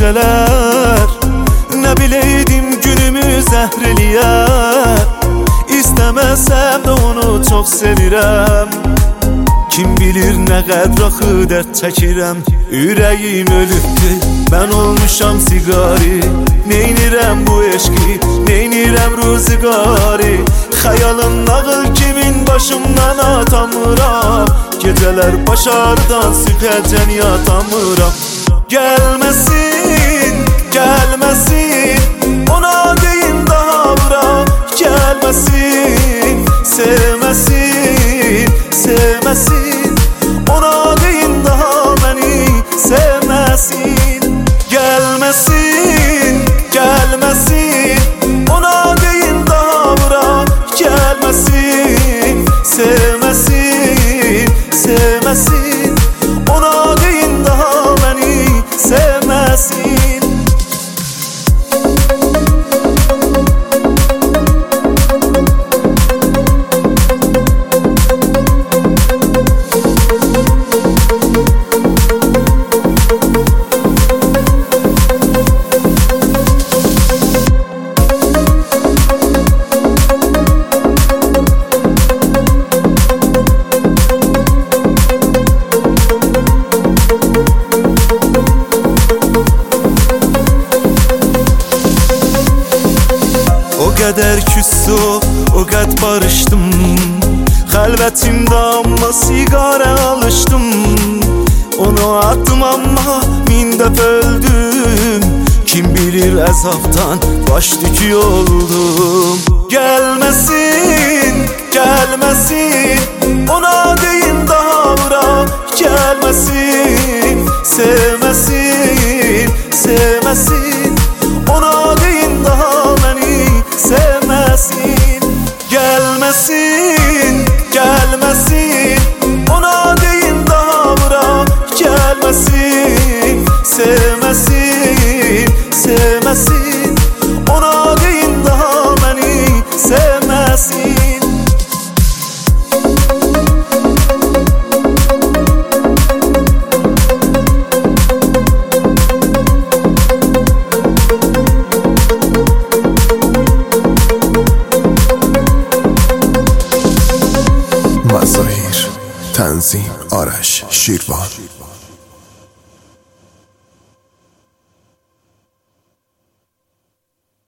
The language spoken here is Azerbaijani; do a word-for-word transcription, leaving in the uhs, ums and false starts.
geceler. Ne bileydim günümü zehreliyər. İstemesem de onu çok sevirəm. Kim bilir ne qədraxı dərd çəkirəm. Ürəyim ölübdür, ben olmuşam sigari. Neynirəm bu eşki, neynirəm ruziqari. Xəyalın nağıl kimin başımdan atamıram. Geceler başardan sübhəcən yatamıram. Gelmesin, gelmesin, ona deyin daha bırak. Gelmesin, sevmesin, sevmesin, ona deyin daha beni sevmesin. Gelmesin, gelmesin, ona deyin daha bırak. Gelmesin, sevmesin, sevmesin, ona deyin daha beni sevmesin. O qədər küssü, o qəd barışdım. Xəlvətimdə amma sigara alışdım. Onu attım amma min dəfə öldüm. Kim bilir əzabdan baş tükü oldum. Gelmesin, gelmesin, ona deyin daha bırak. Gelmesin, sevmesin, sevmesin, ona deyin daha beni sevmesin. Gelmesin, gelmesin, ona deyin daha bırak. Gelmesin, sevmesin, sevmesin, ona deyin daha beni sevmesin. مظاهر تنظیم آرش شیروان.